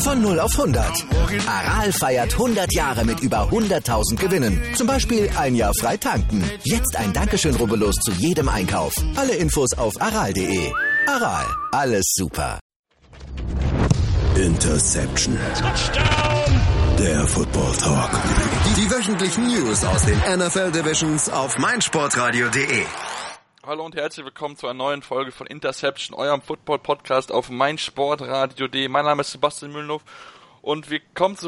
Von 0 auf 100. Aral feiert 100 Jahre mit über 100.000 Gewinnen. Zum Beispiel ein Jahr frei tanken. Jetzt ein Dankeschön, rubbellos zu jedem Einkauf. Alle Infos auf aral.de. Aral, alles super. Interception. Touchdown. Der Football Talk. Die wöchentlichen News aus den NFL Divisions auf meinsportradio.de. Hallo und herzlich willkommen zu einer neuen Folge von Interception, eurem Football-Podcast auf meinsportradio.de. Mein Name ist Sebastian Mühlenhoff und wir kommen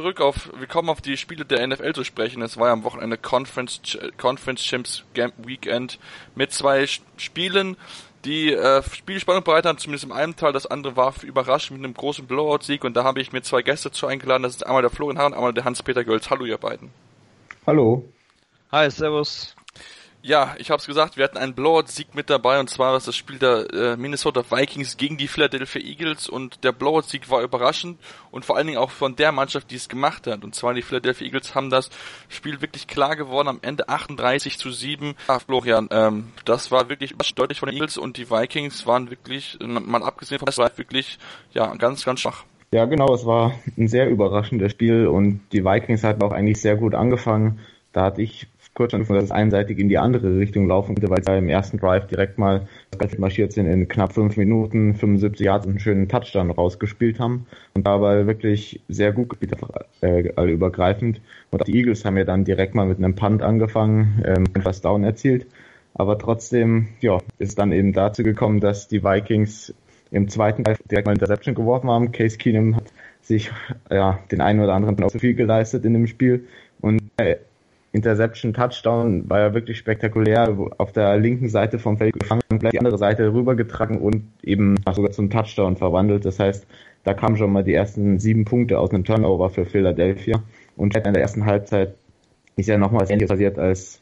auf die Spiele der NFL zu sprechen. Es war ja am Wochenende Conference Champs Weekend mit zwei Spielen, die Spielspannung bereitet haben, zumindest im einen Teil. Das andere war überraschend mit einem großen Blowout-Sieg und da habe ich mir zwei Gäste zu eingeladen. Das ist einmal der Florian Hahn und einmal der Hans-Peter Gölz. Hallo ihr beiden. Hallo. Hi, servus. Ja, ich habe es gesagt, wir hatten einen Blowout-Sieg mit dabei und zwar war es das Spiel der Minnesota Vikings gegen die Philadelphia Eagles und der Blowout-Sieg war überraschend und vor allen Dingen auch von der Mannschaft, die es gemacht hat. Und zwar die Philadelphia Eagles haben das Spiel wirklich klar gewonnen, am Ende 38-7. Ja, Florian, das war wirklich deutlich von den Eagles und die Vikings waren wirklich, mal abgesehen von das, war wirklich ganz, ganz schwach. Ja, genau, es war ein sehr überraschendes Spiel und die Vikings hatten auch eigentlich sehr gut angefangen. Da hatte ich kurz schon, dass es einseitig in die andere Richtung laufen könnte, weil sie im ersten Drive direkt mal marschiert sind, in knapp 5 Minuten, 75 Yards und einen schönen Touchdown rausgespielt haben und dabei wirklich sehr gut gespielt, alle übergreifend. Und auch die Eagles haben ja dann direkt mal mit einem Punt angefangen, First Down erzielt. Aber trotzdem, ist dann eben dazu gekommen, dass die Vikings im zweiten Drive direkt mal Interception geworfen haben. Case Keenum hat sich den einen oder anderen auch zu viel geleistet in dem Spiel und Interception, Touchdown war ja wirklich spektakulär, auf der linken Seite vom Feld gefangen, gleich die andere Seite rübergetragen und eben sogar zum Touchdown verwandelt. Das heißt, da kamen schon mal die ersten 7 Punkte aus einem Turnover für Philadelphia. Und in der ersten Halbzeit ist ja nochmal was Ähnliches passiert, als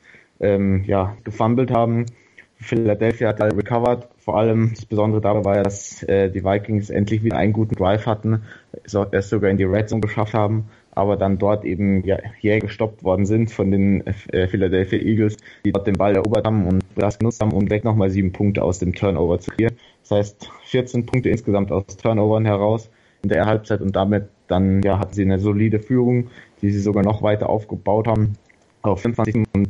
gefumbled haben. Philadelphia hat recovered. Vor allem das Besondere dabei war ja, dass die Vikings endlich wieder einen guten Drive hatten, es sogar in die Red Zone geschafft haben, aber dann dort eben jäh gestoppt worden sind von den Philadelphia Eagles, die dort den Ball erobert haben und das genutzt haben, um direkt nochmal 7 Punkte aus dem Turnover zu kreieren. Das heißt, 14 Punkte insgesamt aus Turnovern heraus in der Halbzeit und damit dann hatten sie eine solide Führung, die sie sogar noch weiter aufgebaut haben auf 25 und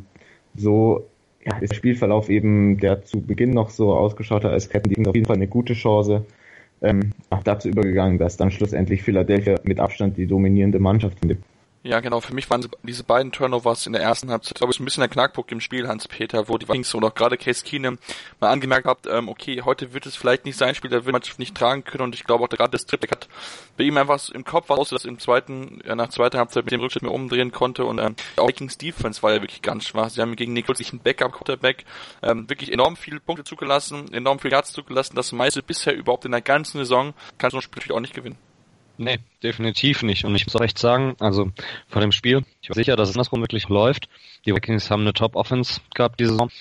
so ist der Spielverlauf eben, der zu Beginn noch so ausgeschaut hat, als hätten die auf jeden Fall eine gute Chance, dazu übergegangen, dass dann schlussendlich Philadelphia mit Abstand die dominierende Mannschaft findet. Ja, genau. Für mich waren diese beiden Turnovers in der ersten Halbzeit, glaube ich, ein bisschen der Knackpunkt im Spiel, Hans-Peter, wo die Vikings und auch gerade Case Keenum mal angemerkt habt, okay, heute wird es vielleicht nicht sein Spiel, der will die Mannschaft nicht tragen können und ich glaube auch gerade das Triple hat bei ihm einfach im Kopf aus, dass nach zweiter Halbzeit mit dem Rückschritt mehr umdrehen konnte und auch Vikings Defense war ja wirklich ganz schwach. Sie haben gegen Nick Foles einen Backup-Quarterback wirklich enorm viele Punkte zugelassen, enorm viele Yards zugelassen, das meiste bisher überhaupt in der ganzen Saison, kann so ein Spiel auch nicht gewinnen. Nee, definitiv nicht. Und ich muss auch echt sagen, also vor dem Spiel, ich war sicher, dass es andersrum wirklich läuft. Die Vikings haben eine Top-Offense gehabt diese Saison,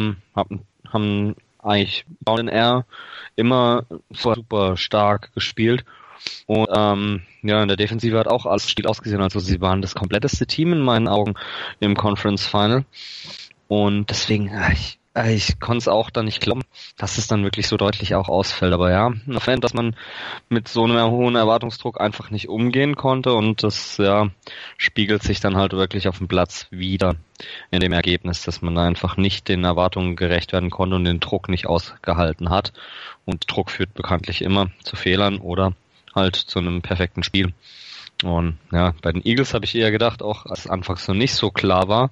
haben eigentlich Down in Air immer super stark gespielt. Und in der Defensive hat auch alles still ausgesehen. Also sie waren das kompletteste Team in meinen Augen im Conference Final. Und deswegen, ich konnte es auch dann nicht glauben, dass es dann wirklich so deutlich auch ausfällt. Aber dass man mit so einem hohen Erwartungsdruck einfach nicht umgehen konnte und das spiegelt sich dann halt wirklich auf dem Platz wieder in dem Ergebnis, dass man einfach nicht den Erwartungen gerecht werden konnte und den Druck nicht ausgehalten hat. Und Druck führt bekanntlich immer zu Fehlern oder halt zu einem perfekten Spiel. Und bei den Eagles habe ich eher gedacht, auch als anfangs so nicht so klar war,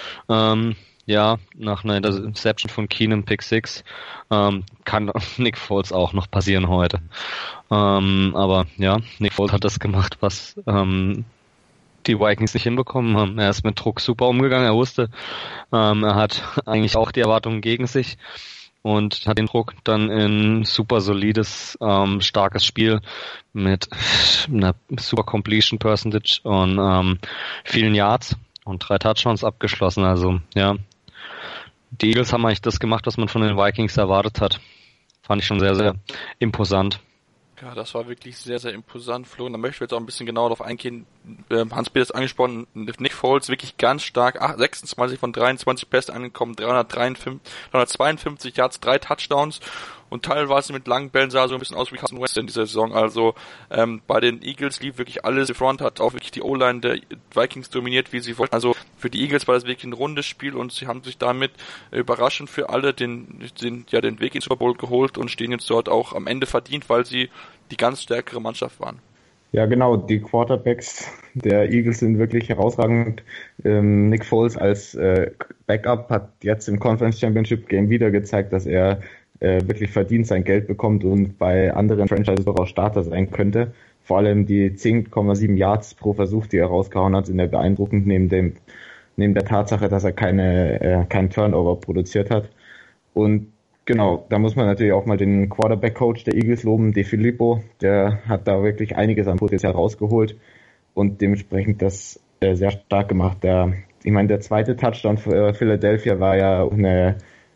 nach einer Interception von Keenum, Pick 6, kann Nick Foles auch noch passieren heute. Aber Nick Foles hat das gemacht, was die Vikings nicht hinbekommen haben. Er ist mit Druck super umgegangen, er wusste, er hat eigentlich auch die Erwartungen gegen sich und hat den Druck dann in super solides, starkes Spiel mit einer super Completion Percentage und vielen Yards und 3 Touchdowns abgeschlossen. Also die Eagles haben eigentlich das gemacht, was man von den Vikings erwartet hat. Fand ich schon sehr, sehr imposant. Ja, das war wirklich sehr, sehr imposant, Flo. Und da möchte ich jetzt auch ein bisschen genauer darauf eingehen. Hans-Peter ist angesprochen, Nick Foles wirklich ganz stark, 26 von 23 Pässen angekommen, 352 Yards, 3 Touchdowns. und teilweise mit langen Bällen sah so ein bisschen aus wie Carson Wentz in dieser Saison. Also bei den Eagles lief wirklich alles. Die Front hat auch wirklich die O-Line der Vikings dominiert, wie sie wollten. Also für die Eagles war das wirklich ein rundes Spiel und sie haben sich damit überraschend für alle den Weg ins Super Bowl geholt und stehen jetzt dort auch am Ende verdient, weil sie die ganz stärkere Mannschaft waren. Ja, genau. Die Quarterbacks der Eagles sind wirklich herausragend. Nick Foles als Backup hat jetzt im Conference Championship Game wieder gezeigt, dass er wirklich verdient sein Geld bekommt und bei anderen Franchises auch Starter sein könnte. Vor allem die 10,7 Yards pro Versuch, die er rausgehauen hat, sind ja beeindruckend neben der Tatsache, dass er keinen Turnover produziert hat. Und genau, da muss man natürlich auch mal den Quarterback-Coach der Eagles loben, DeFilippo. Der hat da wirklich einiges an Potenzial rausgeholt und dementsprechend das sehr stark gemacht. Der zweite Touchdown für Philadelphia war ja eine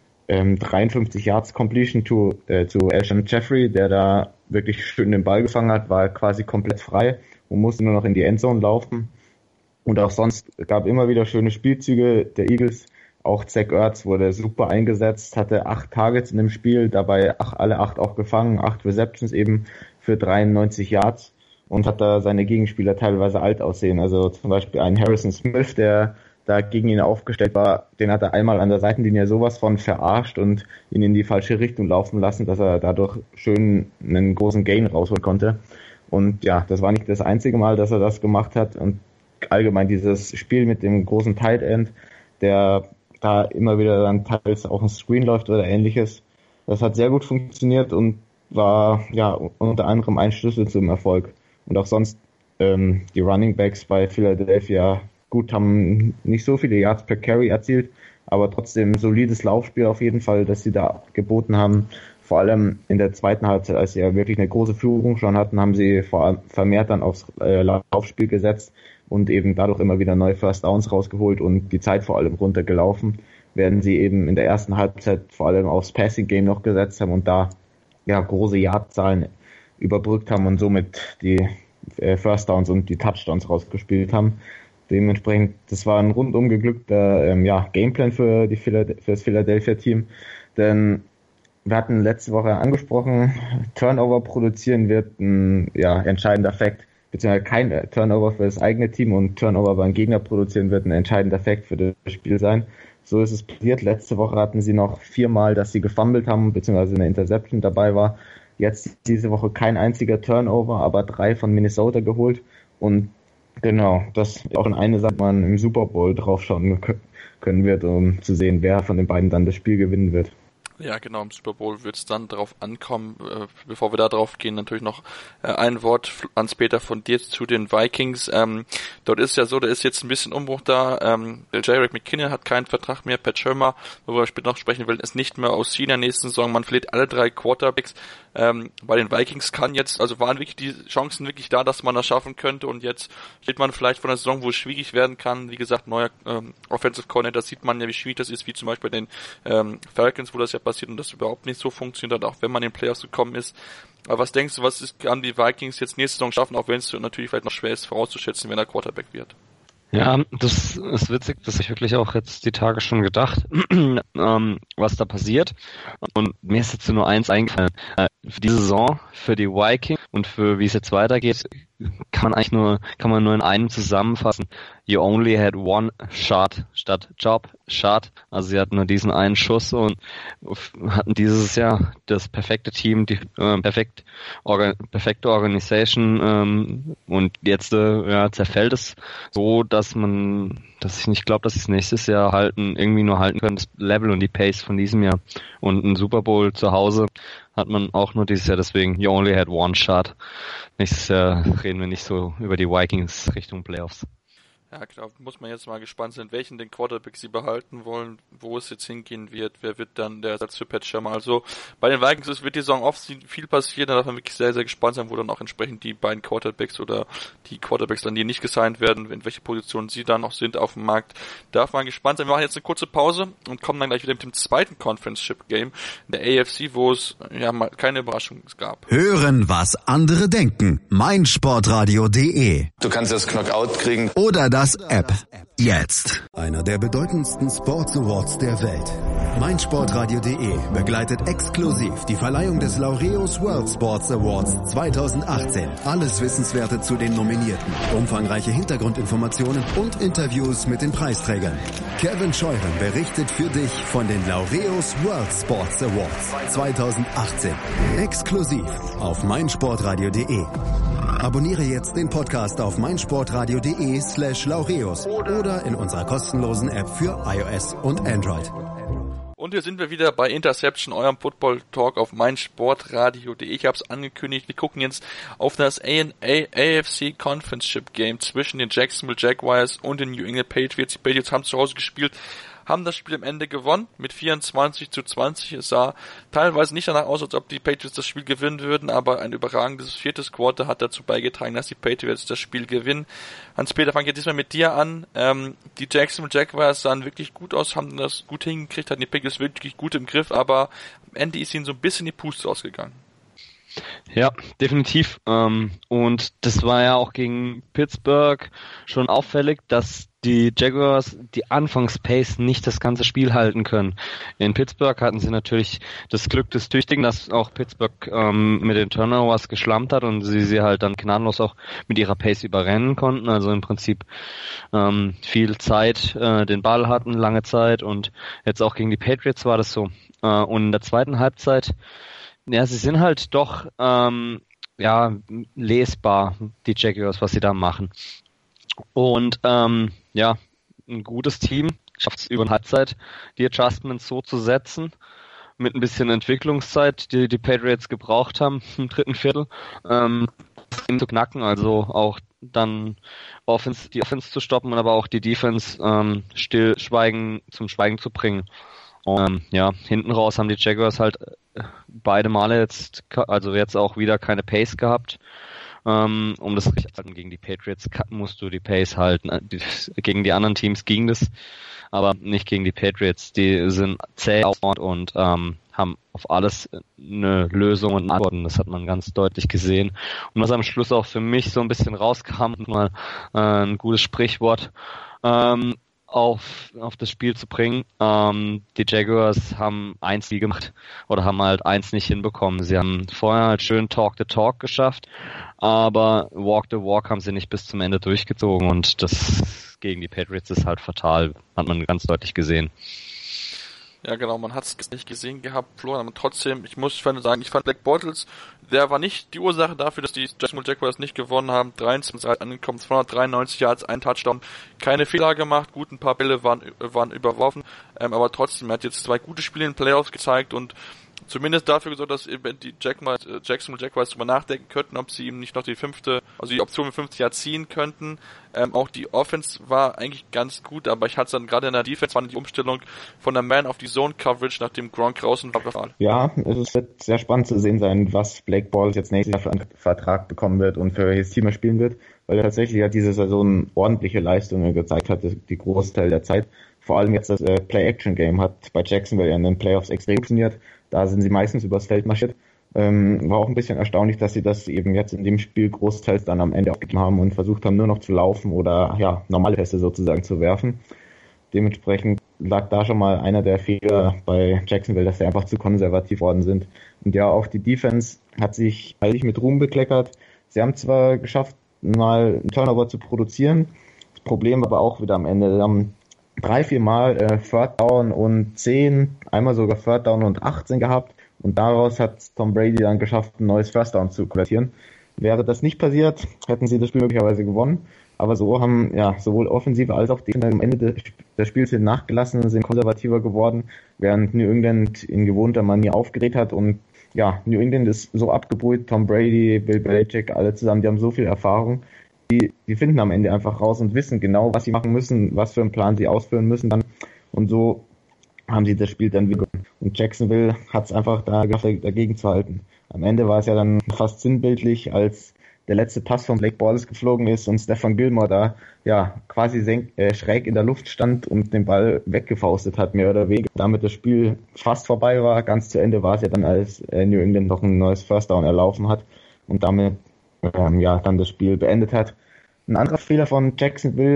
53 Yards Completion zu Alshon Jeffrey, der da wirklich schön den Ball gefangen hat, war quasi komplett frei und musste nur noch in die Endzone laufen. Und auch sonst gab immer wieder schöne Spielzüge der Eagles. Auch Zach Ertz wurde super eingesetzt, hatte 8 Targets in dem Spiel, dabei alle 8 auch gefangen, 8 Receptions eben für 93 Yards und hat da seine Gegenspieler teilweise alt aussehen. Also zum Beispiel einen Harrison Smith, der da gegen ihn aufgestellt war, den hat er einmal an der Seitenlinie sowas von verarscht und ihn in die falsche Richtung laufen lassen, dass er dadurch schön einen großen Gain rausholen konnte. Und ja, das war nicht das einzige Mal, dass er das gemacht hat und allgemein dieses Spiel mit dem großen Tight End, der da immer wieder dann teils auch ein Screen läuft oder ähnliches. Das hat sehr gut funktioniert und war ja unter anderem ein Schlüssel zum Erfolg. Und auch sonst die Running Backs bei Philadelphia gut, haben nicht so viele Yards per Carry erzielt, aber trotzdem solides Laufspiel auf jeden Fall, das sie da geboten haben. Vor allem in der zweiten Halbzeit, als sie ja wirklich eine große Führung schon hatten, haben sie vermehrt dann aufs Laufspiel gesetzt und eben dadurch immer wieder neue First Downs rausgeholt und die Zeit vor allem runtergelaufen, während sie eben in der ersten Halbzeit vor allem aufs Passing Game noch gesetzt haben und da ja große Yardzahlen überbrückt haben und somit die First Downs und die Touchdowns rausgespielt haben. Dementsprechend, das war ein rundum geglückter Gameplan für das Philadelphia-Team, denn wir hatten letzte Woche angesprochen, Turnover produzieren wird ein entscheidender Fakt, beziehungsweise kein Turnover für das eigene Team und Turnover beim Gegner produzieren wird ein entscheidender Fakt für das Spiel sein. So ist es passiert. Letzte Woche hatten sie noch 4-mal, dass sie gefummelt haben, beziehungsweise eine Interception dabei war. Jetzt diese Woche kein einziger Turnover, aber 3 von Minnesota geholt. Und genau, das ist auch eine Sache, man im Super Bowl draufschauen können wird, um zu sehen, wer von den beiden dann das Spiel gewinnen wird. Ja, genau, im Super Bowl wird es dann darauf ankommen. Bevor wir da drauf gehen, natürlich noch ein Wort ans Peter von dir zu den Vikings. Dort ist ja so, da ist jetzt ein bisschen Umbruch da. Jerick McKinnon hat keinen Vertrag mehr. Pat Shurmur, worüber wir später noch sprechen will, ist nicht mehr aus in der nächsten Saison. Man verliert alle 3 Quarterbacks. Bei den Vikings waren wirklich die Chancen wirklich da, dass man das schaffen könnte. Und jetzt steht man vielleicht vor einer Saison, wo es schwierig werden kann. Wie gesagt, neuer Offensive Coordinator, das sieht man ja, wie schwierig das ist, wie zum Beispiel bei den Falcons, wo das ja passiert und das überhaupt nicht so funktioniert hat, auch wenn man in den Playoffs gekommen ist. Aber was denkst du, kann die Vikings jetzt nächste Saison schaffen, auch wenn es natürlich vielleicht noch schwer ist vorauszuschätzen, wenn er Quarterback wird? Ja, das ist witzig, das habe ich wirklich auch jetzt die Tage schon gedacht, was da passiert. Und mir ist jetzt nur eins eingefallen. Für die Saison, für die Vikings und für wie es jetzt weitergeht, kann man nur in einem zusammenfassen. You only had one shot statt Job shot. Also sie hatten nur diesen einen Schuss und hatten dieses Jahr das perfekte Team, die perfekte Organisation und jetzt zerfällt es so, dass ich nicht glaube, dass sie es nächstes Jahr irgendwie nur halten können, das Level und die Pace von diesem Jahr. Und ein Super Bowl zu Hause hat man auch nur dieses Jahr, deswegen you only had one shot. Nächstes Jahr reden wir nicht so über die Vikings Richtung Playoffs. Ja, klar, muss man jetzt mal gespannt sein, welchen den Quarterback sie behalten wollen, wo es jetzt hingehen wird, wer wird dann der Ersatz für Pat Shurmur. Also bei den Vikings wird die Saison oft viel passieren, da darf man wirklich sehr, sehr gespannt sein, wo dann auch entsprechend die beiden Quarterbacks oder die Quarterbacks dann, die nicht gesigned werden, in welche Positionen sie dann noch sind auf dem Markt, darf man gespannt sein. Wir machen jetzt eine kurze Pause und kommen dann gleich wieder mit dem zweiten Conference-Ship-Game in der AFC, wo es mal keine Überraschung gab. Hören, was andere denken. meinsportradio.de. Du kannst das Knockout kriegen. Oder das App. Jetzt. Einer der bedeutendsten Sports Awards der Welt. meinsportradio.de begleitet exklusiv die Verleihung des Laureus World Sports Awards 2018. Alles Wissenswerte zu den Nominierten, umfangreiche Hintergrundinformationen und Interviews mit den Preisträgern. Kevin Scheuren berichtet für dich von den Laureus World Sports Awards 2018. Exklusiv auf meinsportradio.de. Abonniere jetzt den Podcast auf meinsportradio.de/Laureus oder in unserer kostenlosen App für iOS und Android. Und hier sind wir wieder bei Interception, eurem Football-Talk auf meinsportradio.de. Ich habe es angekündigt, wir gucken jetzt auf das AFC Conference Game zwischen den Jacksonville Jaguars und den New England Patriots. Die Patriots haben zu Hause gespielt, haben das Spiel am Ende gewonnen mit 24-20. Es sah teilweise nicht danach aus, als ob die Patriots das Spiel gewinnen würden, aber ein überragendes viertes Quarter hat dazu beigetragen, dass die Patriots das Spiel gewinnen. Hans-Peter, fange ich jetzt diesmal mit dir an. Die Jacksonville Jaguars sahen wirklich gut aus, haben das gut hingekriegt, hatten die Patriots wirklich gut im Griff, aber am Ende ist ihnen so ein bisschen die Puste ausgegangen. Ja, definitiv. Und das war ja auch gegen Pittsburgh schon auffällig, dass die Jaguars die Anfangspace nicht das ganze Spiel halten können. In Pittsburgh hatten sie natürlich das Glück des Tüchtigen, dass auch Pittsburgh mit den Turnovers geschlampt hat und sie halt dann gnadenlos auch mit ihrer Pace überrennen konnten. Also im Prinzip viel Zeit, den Ball hatten, lange Zeit, und jetzt auch gegen die Patriots war das so. Und in der zweiten Halbzeit, ja, sie sind halt doch lesbar, die Jaguars, was sie da machen. Und ein gutes Team schafft es über eine Halbzeit, die Adjustments so zu setzen, mit ein bisschen Entwicklungszeit, die Patriots gebraucht haben im dritten Viertel, zu knacken, also auch dann die Offense zu stoppen und aber auch die Defense zum Schweigen zu bringen. Und hinten raus haben die Jaguars halt beide Male jetzt auch wieder keine Pace gehabt. Um das richtig zu halten gegen die Patriots musst du die Pace halten. Gegen die anderen Teams ging das, aber nicht gegen die Patriots. Die sind zäh und haben auf alles eine Lösung und Antworten. Das hat man ganz deutlich gesehen. Und was am Schluss auch für mich so ein bisschen rauskam, mal ein gutes Sprichwort, auf das Spiel zu bringen. Die Jaguars haben 1 gemacht oder haben halt 1 nicht hinbekommen. Sie haben vorher halt schön Talk the Talk geschafft, aber Walk the Walk haben sie nicht bis zum Ende durchgezogen, und das gegen die Patriots ist halt fatal, hat man ganz deutlich gesehen. Ja, genau, man hat es nicht gesehen gehabt, Florian, aber trotzdem, ich fand Black Bortles, der war nicht die Ursache dafür, dass die Jacksonville Jaguars nicht gewonnen haben. 23 angekommen, 293 Yards, ein Touchdown, keine Fehler gemacht, gut, ein paar Bälle waren überworfen, aber trotzdem, er hat jetzt 2 gute Spiele in den Playoffs gezeigt und zumindest dafür gesorgt, dass die Jacksonville Jaguars drüber nachdenken könnten, ob sie ihm nicht noch die Option mit 50 Yards ziehen könnten. Auch die Offense war eigentlich ganz gut, aber ich hatte dann gerade in der Defense, war die Umstellung von der Man auf die Zone Coverage, nachdem Gronk draußen war. Ja, es wird sehr spannend zu sehen sein, was Blake Bortles jetzt nächstes Jahr für einen Vertrag bekommen wird und für welches Team er spielen wird, weil er tatsächlich diese Saison ordentliche Leistungen gezeigt hat, die Großteil der Zeit. Vor allem jetzt das Play-Action-Game hat bei Jacksonville in den Playoffs extrem funktioniert. Da sind sie meistens übers Feld marschiert. War auch ein bisschen erstaunlich, dass sie das eben jetzt in dem Spiel großteils dann am Ende aufgegeben haben und versucht haben, nur noch zu laufen oder normale Pässe sozusagen zu werfen. Dementsprechend lag da schon mal einer der Fehler bei Jacksonville, dass sie einfach zu konservativ worden sind. Und ja, auch die Defense hat sich eigentlich mit Ruhm bekleckert. Sie haben zwar geschafft, mal einen Turnover zu produzieren. Das Problem aber auch wieder am Ende. Sie haben 3-4 Mal Third Down und 10, einmal sogar Third Down und 18 gehabt. Und daraus hat Tom Brady dann geschafft, ein neues First Down zu konvertieren. Wäre das nicht passiert, hätten sie das Spiel möglicherweise gewonnen. Aber so haben sowohl Offensive als auch Defensive am Ende des Spiels hin nachgelassen, sind konservativer geworden, während New England in gewohnter Manier aufgedreht hat. Und New England ist so abgebrüht, Tom Brady, Bill Belichick, alle zusammen, die haben so viel Erfahrung. Die finden am Ende einfach raus und wissen genau, was sie machen müssen, was für einen Plan sie ausführen müssen dann. Und so haben sie das Spiel dann wieder gewonnen. Und Jacksonville hat es einfach da geschafft, dagegen zu halten. Am Ende war es ja dann fast sinnbildlich, als der letzte Pass von Blake Bortles geflogen ist und Stephon Gilmore da quasi schräg in der Luft stand und den Ball weggefaustet hat, mehr oder weniger. Damit das Spiel fast vorbei war, ganz zu Ende war es ja dann, als New England noch ein neues First Down erlaufen hat und damit dann das Spiel beendet hat. Ein anderer Fehler von Jacksonville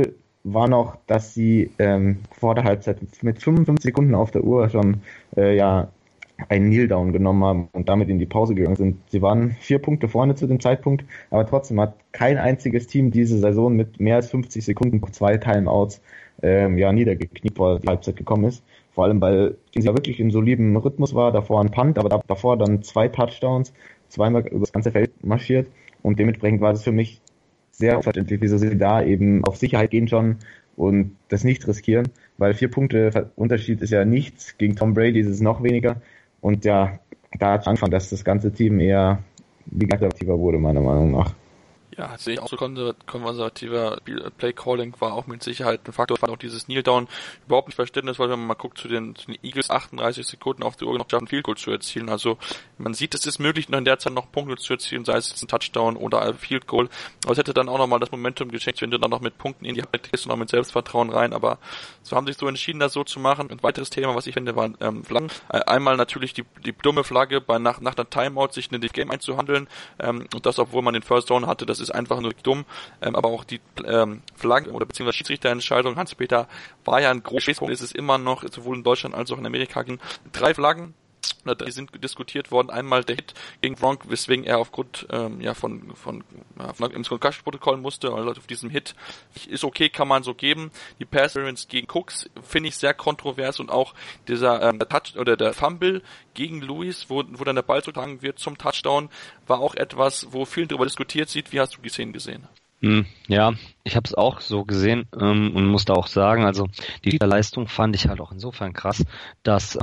war noch, dass sie vor der Halbzeit mit 55 Sekunden auf der Uhr schon einen Kneel-Down genommen haben und damit in die Pause gegangen sind. Sie waren 4 Punkte vorne zu dem Zeitpunkt, aber trotzdem hat kein einziges Team diese Saison mit mehr als 50 Sekunden 2 Timeouts niedergekniet, vor die Halbzeit gekommen ist. Vor allem, weil sie ja wirklich in solidem Rhythmus war, davor ein Punt, aber davor dann 2 Touchdowns, zweimal über das ganze Feld marschiert und dementsprechend war das für mich sehr unverständlich, wieso sie da eben auf Sicherheit gehen schon und das nicht riskieren, weil 4 Punkte Unterschied ist ja nichts, gegen Tom Brady ist es noch weniger und ja, da hat es angefangen, dass das ganze Team eher konservativer wurde, meiner Meinung nach. Ja, sehe ich auch so konservativer Play-Calling war auch mit Sicherheit ein Faktor. Fand auch dieses Kneel-Down überhaupt nicht verständnis, weil wenn man mal guckt zu den Eagles 38 Sekunden auf der Uhr noch schaffen, Field Goal zu erzielen. Also man sieht, es ist möglich, noch in der Zeit noch Punkte zu erzielen, sei es jetzt ein Touchdown oder ein Field Goal. Aber es hätte dann auch nochmal das Momentum geschenkt, wenn du dann noch mit Punkten in die Halbzeit gehst und noch mit Selbstvertrauen rein. Aber so haben sich so entschieden, das so zu machen. Ein weiteres Thema, was ich finde, waren Flaggen. Einmal natürlich die dumme Flagge, nach einer Timeout sich in das Game einzuhandeln. Und das, obwohl man den First Down hatte, das ist einfach nur dumm, aber auch die Flagge oder beziehungsweise Schiedsrichterentscheidung, Hans-Peter, war ja ein großes Punkt, ist es immer noch, sowohl in Deutschland als auch in Amerika, 3 Flaggen, die sind diskutiert worden. Einmal der Hit gegen Gronk, weswegen er aufgrund ins Concussion-Protokoll musste, also auf diesem Hit ist okay, kann man so geben. Die Pass-Interference gegen Cooks finde ich sehr kontrovers und auch dieser der Fumble gegen Lewis, wo dann der Ball zugetragen wird zum Touchdown, war auch etwas, wo viel darüber diskutiert wird. Wie hast du die Szenen gesehen? Ja, ich habe es auch so gesehen und musste auch sagen, also die Leistung fand ich halt auch insofern krass, dass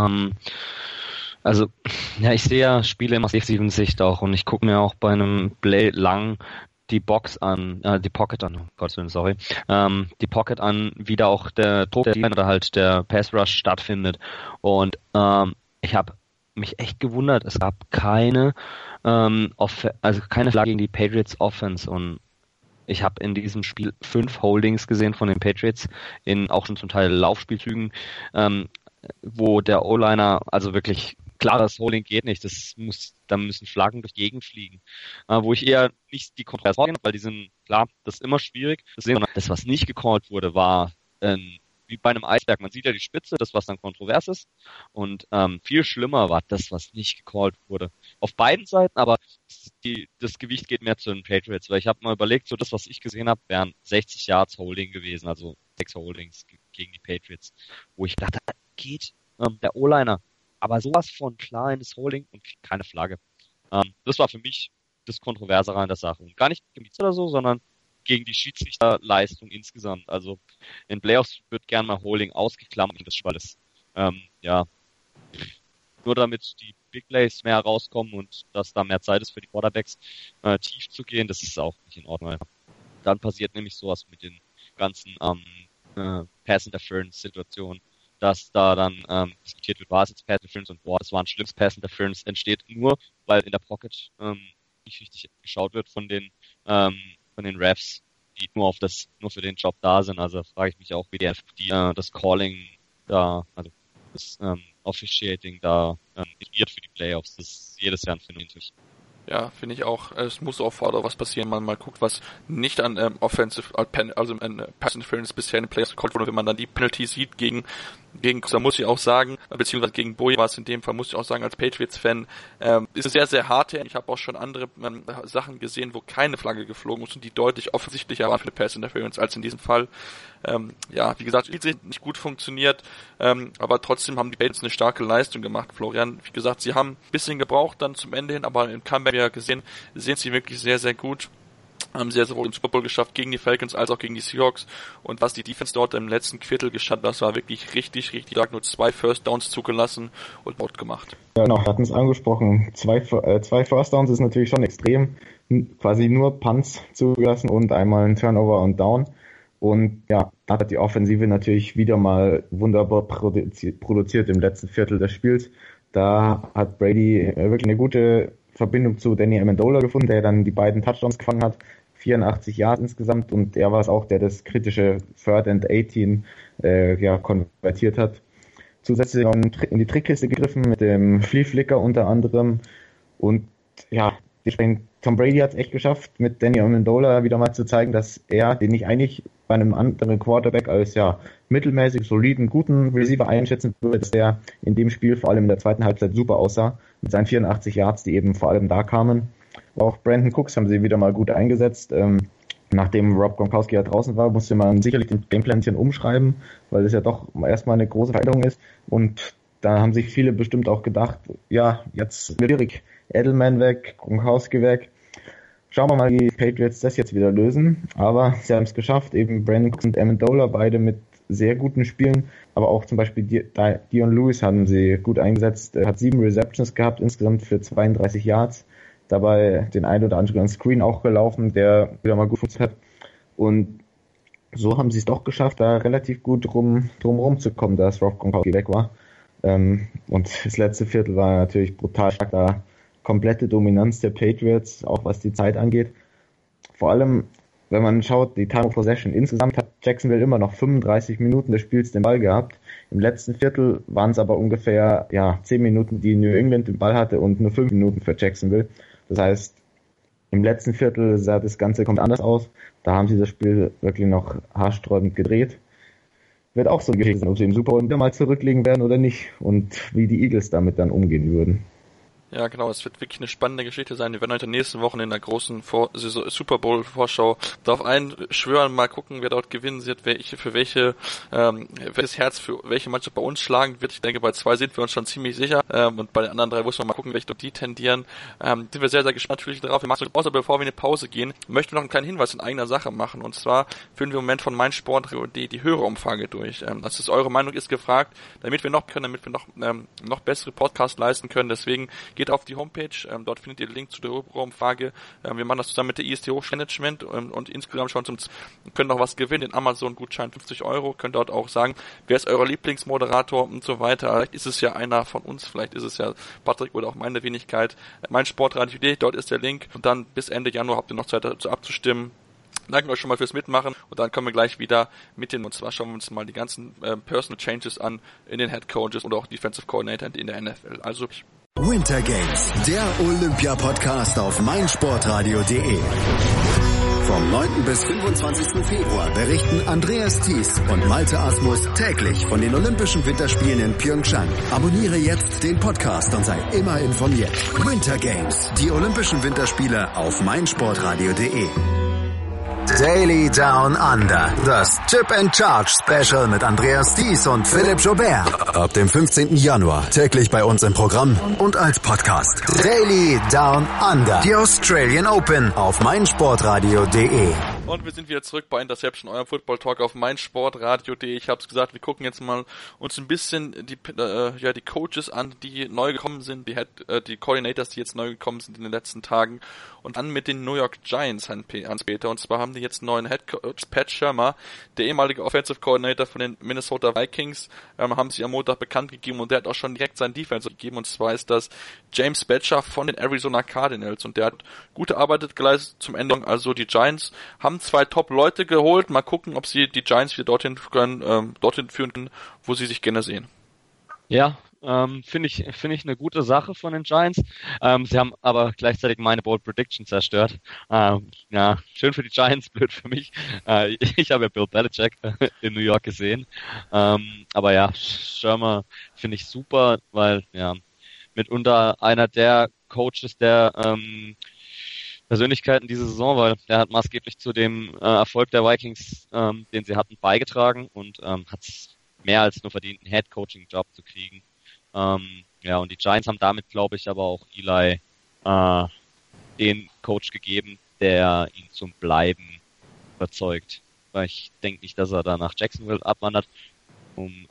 ich sehe ja Spiele immer aus defensiven Sicht auch und ich gucke mir auch bei einem Play lang die Pocket an, die Pocket an, wie da auch der Druck der oder halt der Pass Rush stattfindet. Und ich habe mich echt gewundert, es gab keine Flagge gegen die Patriots Offense und ich habe in diesem Spiel 5 Holdings gesehen von den Patriots, in auch schon zum Teil Laufspielzügen, wo der O-Liner also wirklich klares Holding geht nicht, da müssen Flaggen durch die Gegend fliegen. Wo ich eher nicht die Kontroverse habe, weil die sind, klar, das ist immer schwierig. Das, was nicht gecallt wurde, war wie bei einem Eisberg. Man sieht ja die Spitze, das, was dann kontrovers ist. Und viel schlimmer war das, was nicht gecallt wurde. Auf beiden Seiten, aber das Gewicht geht mehr zu den Patriots, weil ich habe mal überlegt, so das, was ich gesehen habe, wären 60 Yards Holding gewesen, also 6 Holdings gegen die Patriots, wo ich dachte, geht der O-Liner, aber sowas von kleines Holding und keine Flagge. Das war für mich das Kontroversere an der Sache. Und gar nicht gegen die oder so, sondern gegen die Schiedsrichterleistung insgesamt. Also in Playoffs wird gern mal Holding ausgeklammert, das Schwall ist. Nur damit die Big Plays mehr rauskommen und dass da mehr Zeit ist für die Quarterbacks, tief zu gehen, das ist auch nicht in Ordnung. Dann passiert nämlich sowas mit den ganzen Pass-Interference-Situationen, dass da dann diskutiert wird, war es jetzt Pass Interference und das war ein schlimmes Pass Interference, entsteht nur, weil in der Pocket nicht richtig geschaut wird von den Refs, die nur für den Job da sind. Also frage ich mich auch, wie das Calling da, also das Officiating da definiert für die Playoffs. Das ist jedes Jahr ein Phänomen. Ja, finde ich auch. Es muss auch vorher was passieren. Man mal guckt, was nicht an Pass Interference bisher in den Playoffs gecallt wurde. Wenn man dann die Penalty sieht gegen, da muss ich auch sagen, beziehungsweise gegen Bowie war es in dem Fall, muss ich auch sagen, als Patriots-Fan, ist es sehr, sehr hart. Ich habe auch schon andere Sachen gesehen, wo keine Flagge geflogen ist und die deutlich offensichtlicher waren für eine Pass Interference als in diesem Fall. Wie gesagt, es hat nicht gut funktioniert, aber trotzdem haben die Patriots eine starke Leistung gemacht. Florian, wie gesagt, sie haben ein bisschen gebraucht dann zum Ende hin, aber im Comeback sehen sie wirklich sehr, sehr gut. Haben sehr, sehr wohl im Super Bowl geschafft gegen die Falcons als auch gegen die Seahawks. Und was die Defense dort im letzten Viertel geschafft hat, das war wirklich richtig, richtig stark. Nur 2 First Downs zugelassen und Out gemacht. Ja, genau, wir hatten es angesprochen. 2 First Downs ist natürlich schon extrem. Quasi nur Punts zugelassen und einmal ein Turnover und Down. Und ja, da hat die Offensive natürlich wieder mal wunderbar produziert im letzten Viertel des Spiels. Da hat Brady wirklich eine gute Verbindung zu Danny Amendola gefunden, der dann die beiden Touchdowns gefangen hat. 84 Yards insgesamt und er war es auch, der das kritische Third and 18 konvertiert hat. Zusätzlich noch in die Trickkiste gegriffen mit dem Flea Flicker unter anderem und Tom Brady hat es echt geschafft, mit Danny Amendola wieder mal zu zeigen, dass er, den ich eigentlich bei einem anderen Quarterback als mittelmäßig, soliden, guten Receiver einschätzen würde, dass der in dem Spiel vor allem in der zweiten Halbzeit super aussah, mit seinen 84 Yards, die eben vor allem da kamen. Auch Brandon Cooks haben sie wieder mal gut eingesetzt. Nachdem Rob Gronkowski ja draußen war, musste man sicherlich den Gameplan umschreiben, weil es ja doch erstmal eine große Veränderung ist. Und da haben sich viele bestimmt auch gedacht, jetzt wird schwierig. Edelman weg, Gronkowski weg. Schauen wir mal, wie die Patriots das jetzt wieder lösen. Aber sie haben es geschafft, eben Brandon Cooks und Amendola, beide mit sehr guten Spielen. Aber auch zum Beispiel Dion Lewis haben sie gut eingesetzt. Er hat 7 Receptions gehabt, insgesamt für 32 Yards. Dabei den ein oder anderen Screen auch gelaufen, der wieder mal gut funktioniert hat. Und so haben sie es doch geschafft, da relativ gut drumherum zu kommen, dass Rob Gronkowski weg war. Und das letzte Viertel war natürlich brutal stark, da komplette Dominanz der Patriots, auch was die Zeit angeht. Vor allem, wenn man schaut, die Time of Possession. Insgesamt hat Jacksonville immer noch 35 Minuten des Spiels den Ball gehabt. Im letzten Viertel waren es aber ungefähr 10 Minuten, die New England den Ball hatte und nur 5 Minuten für Jacksonville. Das heißt, im letzten Viertel sah das Ganze komplett anders aus. Da haben sie das Spiel wirklich noch haarsträubend gedreht. Wird auch so eine Geschichte sein, ob sie im Super Bowl wieder mal zurücklegen werden oder nicht und wie die Eagles damit dann umgehen würden. Ja, genau, es wird wirklich eine spannende Geschichte sein. Wir werden heute nächsten Wochen in der großen Super Bowl-Vorschau darauf einschwören, mal gucken, wer dort gewinnen wird, welches Herz für welche Mannschaft bei uns schlagen wird. Ich denke, bei 2 sind wir uns schon ziemlich sicher. Und bei den anderen 3 muss man mal gucken, welche die tendieren. Sind wir sehr, sehr gespannt natürlich darauf. Wir machen Pause, bevor wir in die Pause gehen, möchten wir noch einen kleinen Hinweis in eigener Sache machen. Und zwar führen wir im Moment von meinsportradio.de die Hörerumfrage durch. Das ist eure Meinung, ist gefragt, damit wir noch bessere Podcasts leisten können. Deswegen geht auf die Homepage, dort findet ihr den Link zu der Hörerumfrage. Wir machen das zusammen mit der IST Hochmanagement und insgesamt schon können noch was gewinnen, den Amazon-Gutschein 50 €, könnt dort auch sagen, wer ist euer Lieblingsmoderator und so weiter. Vielleicht ist es ja einer von uns, vielleicht ist es ja Patrick oder auch meine Wenigkeit. Meinsportradio.de, dort ist der Link und dann bis Ende Januar habt ihr noch Zeit dazu abzustimmen. Danke euch schon mal fürs Mitmachen und dann kommen wir gleich wieder und zwar schauen wir uns mal die ganzen Personal Changes an in den Head Coaches oder auch Defensive Coordinator in der NFL. Also Winter Games, der Olympia-Podcast auf meinsportradio.de. Vom 9. bis 25. Februar berichten Andreas Thies und Malte Asmus täglich von den Olympischen Winterspielen in Pyeongchang. Abonniere jetzt den Podcast und sei immer informiert. Winter Games, die Olympischen Winterspiele auf meinsportradio.de. Daily Down Under, das Chip and Charge Special mit Andreas Thies und Philipp Joubert. Ab dem 15. Januar täglich bei uns im Programm und als Podcast. Daily Down Under, die Australian Open auf meinsportradio.de. Und wir sind wieder zurück bei Interception, eurem Football Talk auf meinsportradio.de. Ich habe es gesagt, wir gucken jetzt mal uns ein bisschen die Coaches an, die neu gekommen sind, die Coordinators, die jetzt neu gekommen sind in den letzten Tagen. Und an mit den New York Giants, Hans-Peter. Und zwar haben die jetzt einen neuen Head Coach, Pat Shurmur, der ehemalige Offensive Coordinator von den Minnesota Vikings, haben sie am Montag bekannt gegeben und der hat auch schon direkt seinen Defense gegeben. Und zwar ist das James Bettcher von den Arizona Cardinals. Und der hat gute Arbeit geleistet zum Ende. Also die Giants haben 2 Top-Leute geholt. Mal gucken, ob sie die Giants wieder dorthin führen können, wo sie sich gerne sehen. Ja, finde ich eine gute Sache von den Giants. Sie haben aber gleichzeitig meine Bold Prediction zerstört. Schön für die Giants, blöd für mich. Ich habe ja Bill Belichick in New York gesehen. Aber ja, Shurmur finde ich super, weil mitunter einer der Coaches der Persönlichkeiten diese Saison, weil er hat maßgeblich zu dem Erfolg der Vikings, den sie hatten, beigetragen und hat es mehr als nur verdient, einen Head-Coaching-Job zu kriegen. Und die Giants haben damit, glaube ich, aber auch Eli den Coach gegeben, der ihn zum Bleiben überzeugt. Weil ich denke nicht, dass er da nach Jacksonville abwandert, um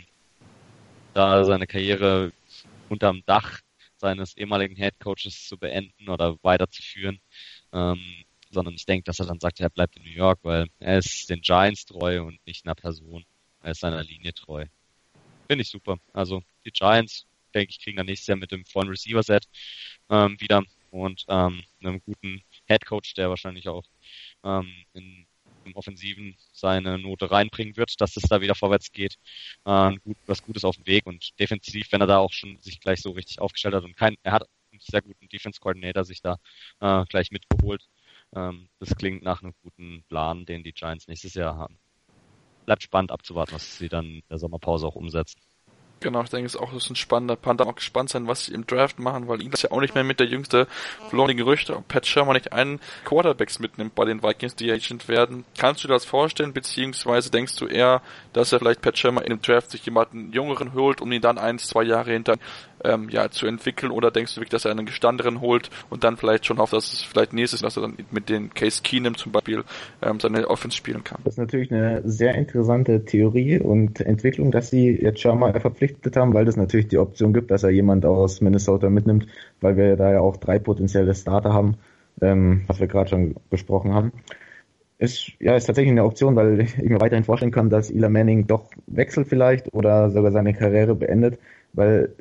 da seine Karriere unterm Dach seines ehemaligen Headcoaches zu beenden oder weiterzuführen, sondern ich denke, dass er dann sagt, er bleibt in New York, weil er ist den Giants treu und nicht einer Person. Er ist seiner Linie treu. Finde ich super. Also die Giants, denke ich, kriegen dann nächstes Jahr mit dem vollen Receiver-Set wieder und einem guten Headcoach, der wahrscheinlich auch im Offensiven seine Note reinbringen wird, dass es da wieder vorwärts geht. Was Gutes auf dem Weg und defensiv, wenn er da auch schon sich gleich so richtig aufgestellt hat und er hat einen sehr guten Defense-Coordinator sich da gleich mitgeholt, Das klingt nach einem guten Plan, den die Giants nächstes Jahr haben. Bleibt spannend abzuwarten, was sie dann in der Sommerpause auch umsetzen. Genau, ich denke, es ist auch ein spannender Punt. Auch gespannt sein, was sie im Draft machen, weil Eli ist ja auch nicht mehr mit der jüngste verlorene Gerüchte, ob Pat Shurmur nicht einen Quarterbacks mitnimmt bei den Vikings, die Agent werden. Kannst du dir das vorstellen, beziehungsweise denkst du eher, dass er vielleicht Pat Shurmur in dem Draft sich jemanden Jüngeren holt, um ihn dann 1-2 Jahre hinter zu entwickeln, oder denkst du wirklich, dass er einen gestandenen holt und dann vielleicht schon hofft, dass es vielleicht nächstes, dass er dann mit den Case Keenum zum Beispiel seine Offense spielen kann? Das ist natürlich eine sehr interessante Theorie und Entwicklung, dass sie jetzt Shurmur verpflichtet haben, weil das natürlich die Option gibt, dass er jemand aus Minnesota mitnimmt, weil wir da ja auch 3 potenzielle Starter haben, was wir gerade schon besprochen haben. Ist tatsächlich eine Option, weil ich mir weiterhin vorstellen kann, dass Eli Manning doch wechselt vielleicht oder sogar seine Karriere beendet, weil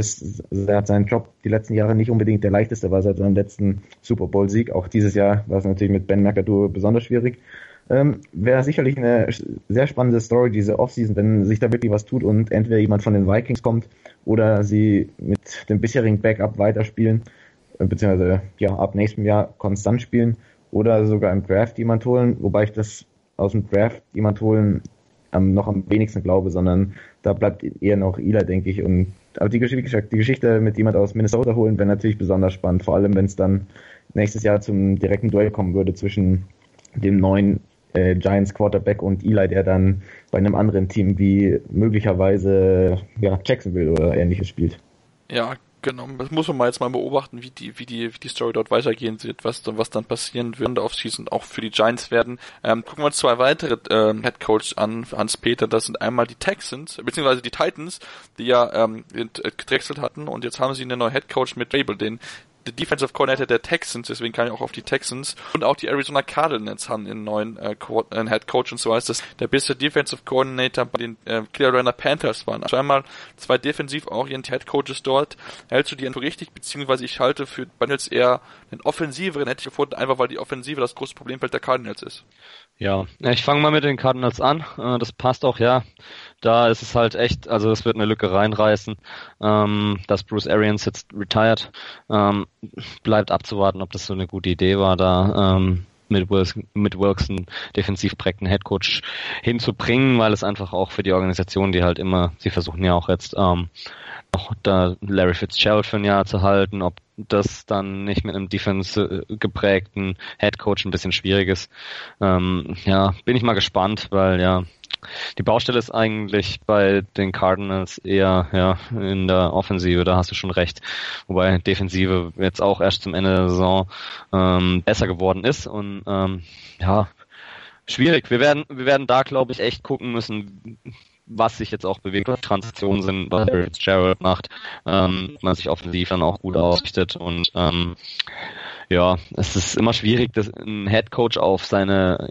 er hat seinen Job die letzten Jahre nicht unbedingt der leichteste, war seit seinem letzten Super Bowl Sieg. Auch dieses Jahr war es natürlich mit Ben McAdoo besonders schwierig. Wäre sicherlich eine sehr spannende Story, diese Offseason, wenn sich da wirklich was tut und entweder jemand von den Vikings kommt oder sie mit dem bisherigen Backup weiterspielen, beziehungsweise ab nächstem Jahr konstant spielen oder sogar im Draft jemand holen, wobei ich das aus dem Draft jemand holen noch am wenigsten glaube, sondern da bleibt eher noch Eli, denke ich. Aber die Geschichte mit jemand aus Minnesota holen wäre natürlich besonders spannend, vor allem wenn es dann nächstes Jahr zum direkten Duell kommen würde zwischen dem neuen Giants Quarterback und Eli, der dann bei einem anderen Team wie möglicherweise Jacksonville oder ähnliches spielt. Ja, genau. Das muss man jetzt mal beobachten, wie die Story dort weitergehen wird, was dann passieren wird in der Offseason auch für die Giants werden. Gucken wir uns 2 weitere Headcoaches an, Hans-Peter. Das sind einmal die Texans, beziehungsweise die Titans, die ja gedrechselt hatten, und jetzt haben sie einen neuen Headcoach mit Rabel, den Defensive Coordinator der Texans, deswegen kann ich auch auf die Texans, und auch die Arizona Cardinals haben einen neuen Head Coach, und zwar ist das der bisher Defensive Coordinator bei den Carolina Panthers waren. Also einmal 2 defensiv orientierte Head Coaches dort. Hältst du die für richtig, beziehungsweise ich halte für Cardinals eher einen offensiveren, hätte ich gefunden, einfach weil die Offensive das große Problemfeld der Cardinals ist. Ja, ich fange mal mit den Cardinals an. Das passt auch, ja. Da ist es halt echt, also es wird eine Lücke reinreißen, dass Bruce Arians jetzt retired. Bleibt abzuwarten, ob das so eine gute Idee war, da mit Wilson defensiv prägten Headcoach hinzubringen, weil es einfach auch für die Organisation, die halt immer, sie versuchen ja auch jetzt noch da Larry Fitzgerald für ein Jahr zu halten, ob das dann nicht mit einem Defense geprägten Headcoach ein bisschen schwierig ist. Bin ich mal gespannt, weil die Baustelle ist eigentlich bei den Cardinals eher in der Offensive, da hast du schon recht. Wobei Defensive jetzt auch erst zum Ende der Saison besser geworden ist und schwierig. Wir werden da, glaube ich, echt gucken müssen, was sich jetzt auch bewegt, was Transitionen sind, was Fitzgerald macht, man sich offensiv dann auch gut ausrichtet und es ist immer schwierig, dass ein Headcoach auf seine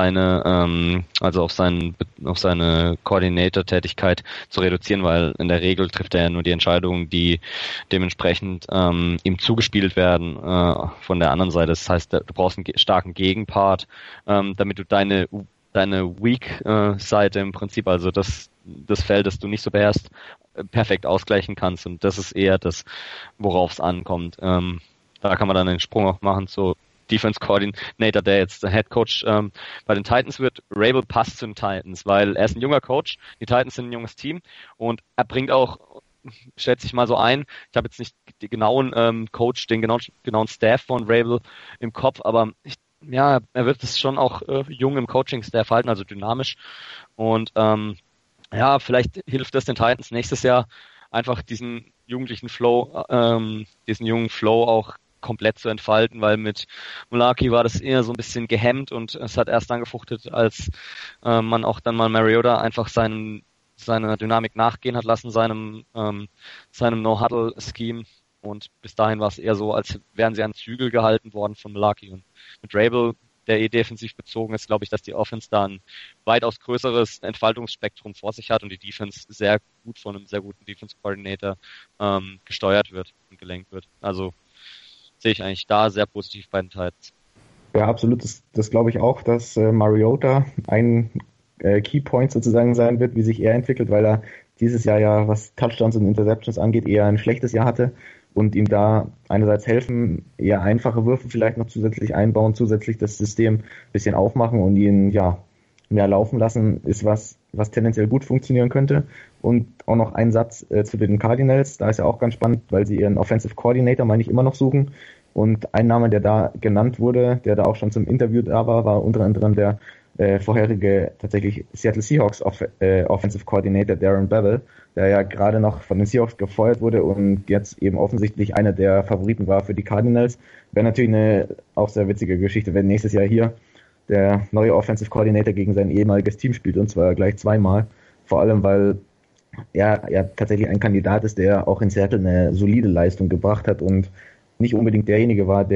Coordinator-Tätigkeit zu reduzieren, weil in der Regel trifft er ja nur die Entscheidungen, die dementsprechend ihm zugespielt werden von der anderen Seite. Das heißt, du brauchst einen starken Gegenpart, damit du deine Weak-Seite im Prinzip, also das Feld, das du nicht so beherrschst, perfekt ausgleichen kannst, und das ist eher das, worauf es ankommt. Da kann man dann den Sprung auch machen zu Defense Coordinator, der jetzt der Head Coach bei den Titans wird. Rabel passt zu den Titans, weil er ist ein junger Coach, die Titans sind ein junges Team und er bringt auch, schätze ich mal so ein, ich habe jetzt nicht den genauen genauen Staff von Rabel im Kopf, aber er wird es schon auch jung im Coaching-Staff halten, also dynamisch, und vielleicht hilft das den Titans nächstes Jahr einfach diesen jugendlichen Flow, diesen jungen Flow auch komplett zu entfalten, weil mit Mularkey war das eher so ein bisschen gehemmt und es hat erst angefruchtet, als man auch dann mal Mariota einfach seiner Dynamik nachgehen hat lassen, seinem No-Huddle-Scheme, und bis dahin war es eher so, als wären sie an Zügel gehalten worden von Mularkey, und mit Rabel, der defensiv bezogen ist, glaube ich, dass die Offense da ein weitaus größeres Entfaltungsspektrum vor sich hat und die Defense sehr gut von einem sehr guten Defense-Coordinator gesteuert wird und gelenkt wird. Also sehe ich eigentlich da sehr positiv bei den Titans. Ja, absolut. Das glaube ich auch, dass Mariota ein Keypoint sozusagen sein wird, wie sich er entwickelt, weil er dieses Jahr was Touchdowns und Interceptions angeht, eher ein schlechtes Jahr hatte. und ihm da einerseits helfen, eher einfache Würfe vielleicht noch zusätzlich einbauen, zusätzlich das System ein bisschen aufmachen und ihn mehr laufen lassen, ist was tendenziell gut funktionieren könnte. Und auch noch ein Satz zu den Cardinals, da ist ja auch ganz spannend, weil sie ihren Offensive Coordinator, meine ich, immer noch suchen. Und ein Name, der da genannt wurde, der da auch schon zum Interview da war unter anderem der vorherige tatsächlich Seattle Seahawks Offensive Coordinator Darren Bevel, der ja gerade noch von den Seahawks gefeuert wurde und jetzt eben offensichtlich einer der Favoriten war für die Cardinals. Wäre natürlich eine auch sehr witzige Geschichte, wenn nächstes Jahr hier der neue Offensive Coordinator gegen sein ehemaliges Team spielt, und zwar gleich zweimal. Vor allem, weil er tatsächlich ein Kandidat ist, der auch in Seattle eine solide Leistung gebracht hat und nicht unbedingt derjenige war,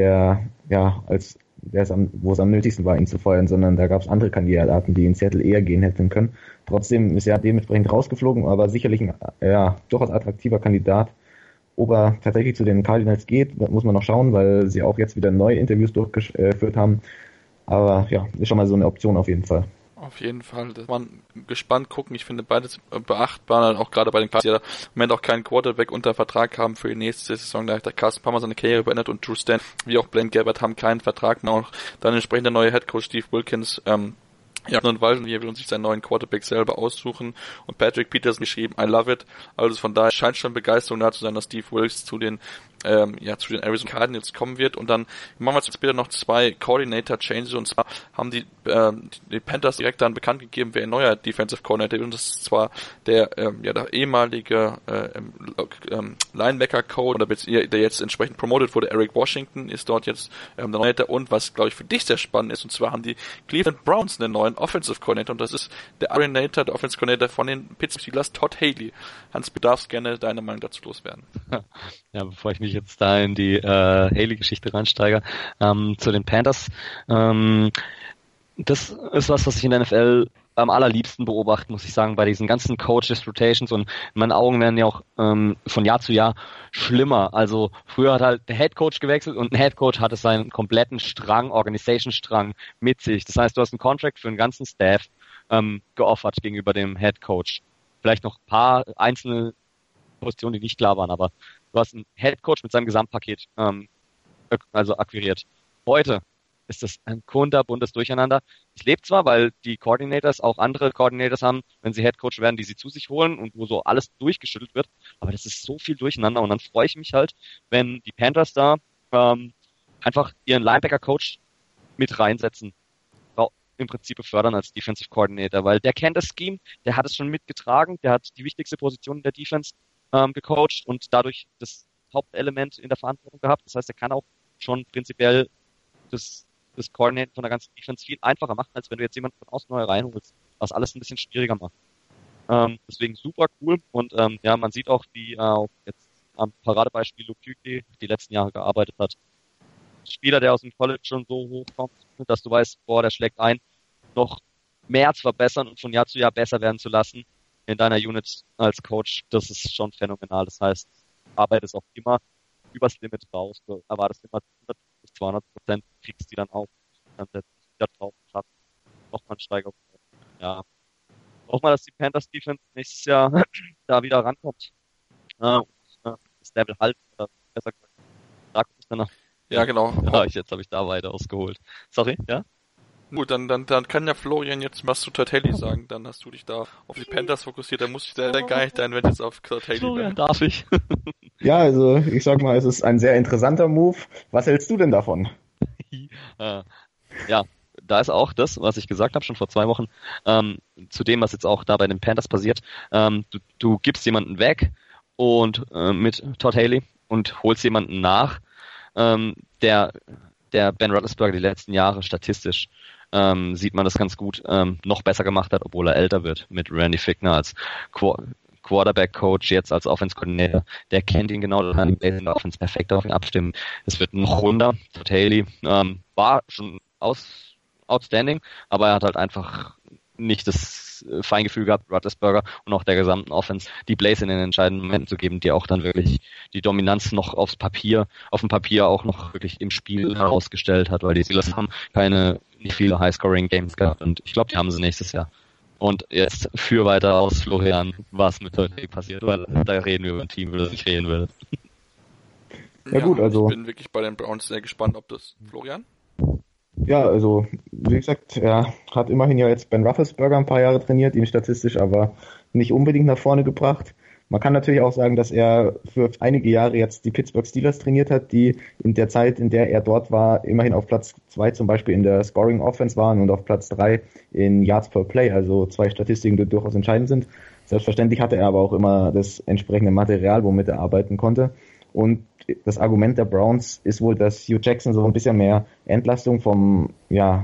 wo es am nötigsten war, ihn zu feuern, sondern da gab es andere Kandidaten, die in Seattle eher gehen hätten können. Trotzdem ist er dementsprechend rausgeflogen, aber sicherlich ein durchaus attraktiver Kandidat. Ob er tatsächlich zu den Cardinals geht, muss man noch schauen, weil sie auch jetzt wieder neue Interviews durchgeführt haben. Aber ja, ist schon mal so eine Option auf jeden Fall. Auf jeden Fall, da man gespannt gucken. Ich finde beides beachtbar, auch gerade bei den Cardinals, die ja im Moment auch keinen Quarterback unter Vertrag haben für die nächste Saison. Da hat der Carson Palmer seine Karriere beendet und Drew Stanton wie auch Blaine Gabbert haben keinen Vertrag mehr. Auch dann entsprechend der neue Headcoach Steve Wilkins, und Walden, wie er will uns sich seinen neuen Quarterback selber aussuchen. Und Patrick Peterson geschrieben, I love it. Also von daher scheint schon Begeisterung da zu sein, dass Steve Wilkes zu den Arizona Cardinals kommen wird. Und dann machen wir später noch 2 Coordinator-Changes. Und zwar haben die Panthers direkt dann bekannt gegeben, wer ein neuer Defensive Coordinator ist. Und das ist zwar der ehemalige Linebacker-Coach, der jetzt entsprechend promoted wurde. Eric Washington ist dort jetzt der neue. Und was, glaube ich, für dich sehr spannend ist, und zwar haben die Cleveland Browns einen neuen Offensive Coordinator. Und das ist der Offensive Coordinator von den Pittsburgh Steelers, Todd Haley. Hans, du darfst gerne deine Meinung dazu loswerden. Ja, bevor ich mich jetzt da in die Haley-Geschichte reinsteige, zu den Panthers. Das ist was ich in der NFL am allerliebsten beobachte, muss ich sagen, bei diesen ganzen Coaches, Rotations, und in meinen Augen werden ja auch von Jahr zu Jahr schlimmer. Also früher hat halt der Head Coach gewechselt und ein Head Coach hatte seinen kompletten Organisation-Strang mit sich. Das heißt, du hast einen Contract für den ganzen Staff geoffert gegenüber dem Head Coach. Vielleicht noch ein paar einzelne Positionen, die nicht klar waren, aber du hast einen Head Coach mit seinem Gesamtpaket akquiriert. Heute ist das ein kunterbuntes Durcheinander. Es lebt zwar, weil die Coordinators auch andere Coordinators haben, wenn sie Head Coach werden, die sie zu sich holen und wo so alles durchgeschüttelt wird, aber das ist so viel Durcheinander, und dann freue ich mich halt, wenn die Panthers da einfach ihren Linebacker-Coach mit reinsetzen, im Prinzip befördern als Defensive Coordinator, weil der kennt das Scheme, der hat es schon mitgetragen, der hat die wichtigste Position in der Defense gecoacht und dadurch das Hauptelement in der Verantwortung gehabt. Das heißt, er kann auch schon prinzipiell das Coordinaten von der ganzen Defense viel einfacher machen, als wenn du jetzt jemanden von außen neu reinholst, was alles ein bisschen schwieriger macht. Deswegen super cool, und man sieht auch, wie jetzt am Paradebeispiel Luke Kuechly die letzten Jahre gearbeitet hat. Ein Spieler, der aus dem College schon so hochkommt, dass du weißt, der schlägt ein, noch mehr zu verbessern und von Jahr zu Jahr besser werden zu lassen in deiner Unit als Coach, das ist schon phänomenal. Das heißt, Arbeit ist auch immer übers Limit raus. Du erwartest immer 100-200%, kriegst die dann auch, dann setzt du wieder drauf, schaffst nochmal einen Steiger. Ja. Auch mal, dass die Panthers Defense nächstes Jahr da wieder rankommt. Das Level halt, oder besser gesagt, da kommt es dann noch. Ja, genau. Jetzt habe ich da weiter ausgeholt. Sorry, ja? Gut, dann kann ja Florian jetzt was zu Todd Haley sagen. Dann hast du dich da auf die Panthers fokussiert. Dann muss ich da gar nicht dein Wenn jetzt auf Todd Haley. Florian, darf ich? Ja, also ich sag mal, es ist ein sehr interessanter Move. Was hältst du denn davon? Ja, da ist auch das, was ich gesagt habe, schon vor 2 Wochen, zu dem, was jetzt auch da bei den Panthers passiert. Du gibst jemanden weg und mit Todd Haley und holst jemanden nach, der Ben Roethlisberger die letzten Jahre statistisch sieht man das ganz gut noch besser gemacht hat, obwohl er älter wird, mit Randy Fichtner als Quarterback-Coach, jetzt als Offense-Coordinator. Der kennt ihn genau, der kann die Base in der Offense perfekt auf ihn abstimmen. Es wird noch runder. Todd Haley war schon outstanding, aber er hat halt einfach nicht das Feingefühl gehabt, Roethlisberger und auch der gesamten Offense, die Plays in den entscheidenden Momenten zu geben, die auch dann wirklich die Dominanz noch auf dem Papier auch noch wirklich im Spiel herausgestellt hat, weil die Steelers haben nicht viele High-Scoring-Games gehabt, und ich glaube, die haben sie nächstes Jahr. Und jetzt führ weiter aus, Florian, was mit heute passiert, weil da reden wir über ein Team, über das ich reden will. Ja gut, also... Ich bin wirklich bei den Browns sehr gespannt, ob das... Florian? Ja, also wie gesagt, er hat immerhin ja jetzt Ben Roethlisberger ein paar Jahre trainiert, ihn statistisch aber nicht unbedingt nach vorne gebracht. Man kann natürlich auch sagen, dass er für einige Jahre jetzt die Pittsburgh Steelers trainiert hat, die in der Zeit, in der er dort war, immerhin auf Platz 2 zum Beispiel in der Scoring Offense waren und auf Platz 3 in Yards per Play, also 2 Statistiken, die durchaus entscheidend sind. Selbstverständlich hatte er aber auch immer das entsprechende Material, womit er arbeiten konnte. Und das Argument der Browns ist wohl, dass Hugh Jackson so ein bisschen mehr Entlastung vom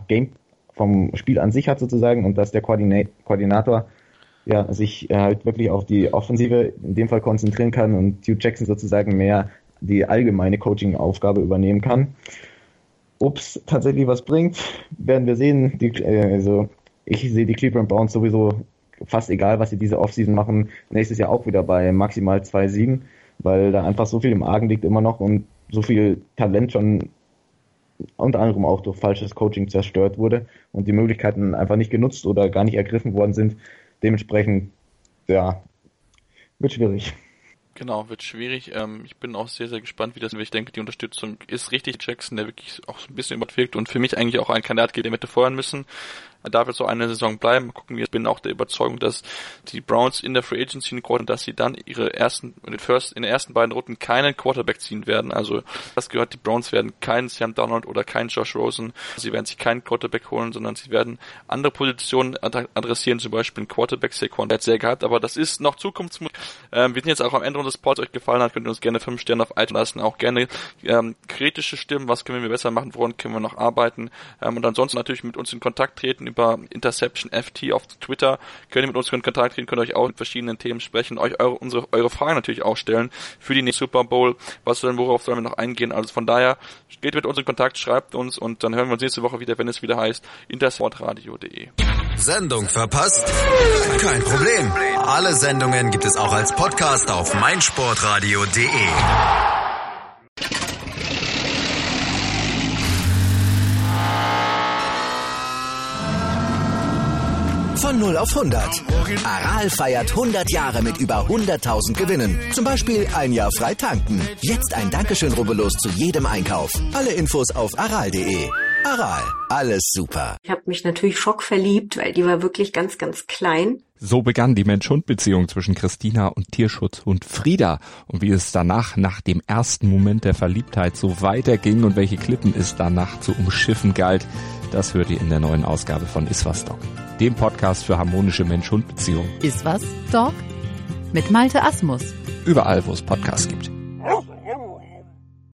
Spiel an sich hat sozusagen und dass der Koordinator sich halt wirklich auf die Offensive in dem Fall konzentrieren kann und Hugh Jackson sozusagen mehr die allgemeine Coaching-Aufgabe übernehmen kann. Ob es tatsächlich was bringt, werden wir sehen. Ich sehe die Cleveland Browns sowieso fast egal, was sie diese Offseason machen, nächstes Jahr auch wieder bei maximal 2 Siegen, weil da einfach so viel im Argen liegt immer noch und so viel Talent schon unter anderem auch durch falsches Coaching zerstört wurde und die Möglichkeiten einfach nicht genutzt oder gar nicht ergriffen worden sind. Dementsprechend, wird schwierig. Genau, wird schwierig. Ich bin auch sehr, sehr gespannt, wie das wird. Ich denke, die Unterstützung ist richtig. Jackson, der wirklich auch so ein bisschen überwirkt und für mich eigentlich auch ein Kandidat geht, den wir hätte feuern müssen. Er darf jetzt so eine Saison bleiben. Mal gucken, ich bin auch der Überzeugung, dass die Browns in der Free Agency und dass sie dann in den ersten beiden Runden keinen Quarterback ziehen werden. Also das gehört, die Browns werden keinen Sam Darnold oder keinen Josh Rosen. Sie werden sich keinen Quarterback holen, sondern sie werden andere Positionen adressieren, zum Beispiel einen Quarterback. Saquon, der hat sehr gehabt, aber das ist noch Zukunftsmusik. Wir sind jetzt auch am Ende unseres Pods. Euch gefallen hat, könnt ihr uns gerne 5 Sterne auf iTunes lassen. Auch gerne kritische Stimmen. Was können wir besser machen? Woran können wir noch arbeiten? Und ansonsten natürlich mit uns in Kontakt treten über Interception FT auf Twitter. Könnt ihr mit uns in Kontakt treten, könnt euch auch mit verschiedenen Themen sprechen, euch eure Fragen natürlich auch stellen für die nächste Super Bowl. Worauf sollen wir noch eingehen? Also von daher, geht mit uns in Kontakt, schreibt uns und dann hören wir uns nächste Woche wieder, wenn es wieder heißt, intersportradio.de. Sendung verpasst? Kein Problem. Alle Sendungen gibt es auch als Podcast auf meinsportradio.de. Von 0 auf 100. Aral feiert 100 Jahre mit über 100.000 Gewinnen. Zum Beispiel ein Jahr frei tanken. Jetzt ein Dankeschön, rubbellos zu jedem Einkauf. Alle Infos auf aral.de. Aral, alles super. Ich habe mich natürlich schockverliebt, weil die war wirklich ganz, ganz klein. So begann die Mensch-Hund-Beziehung zwischen Christina und Tierschutzhund Frieda. Und wie es danach, nach dem ersten Moment der Verliebtheit, so weiterging und welche Klippen es danach zu umschiffen galt, das hört ihr in der neuen Ausgabe von Iswas Dog, dem Podcast für harmonische Mensch-Hund-Beziehungen. Iswas Dog? Mit Malte Asmus. Überall, wo es Podcasts gibt.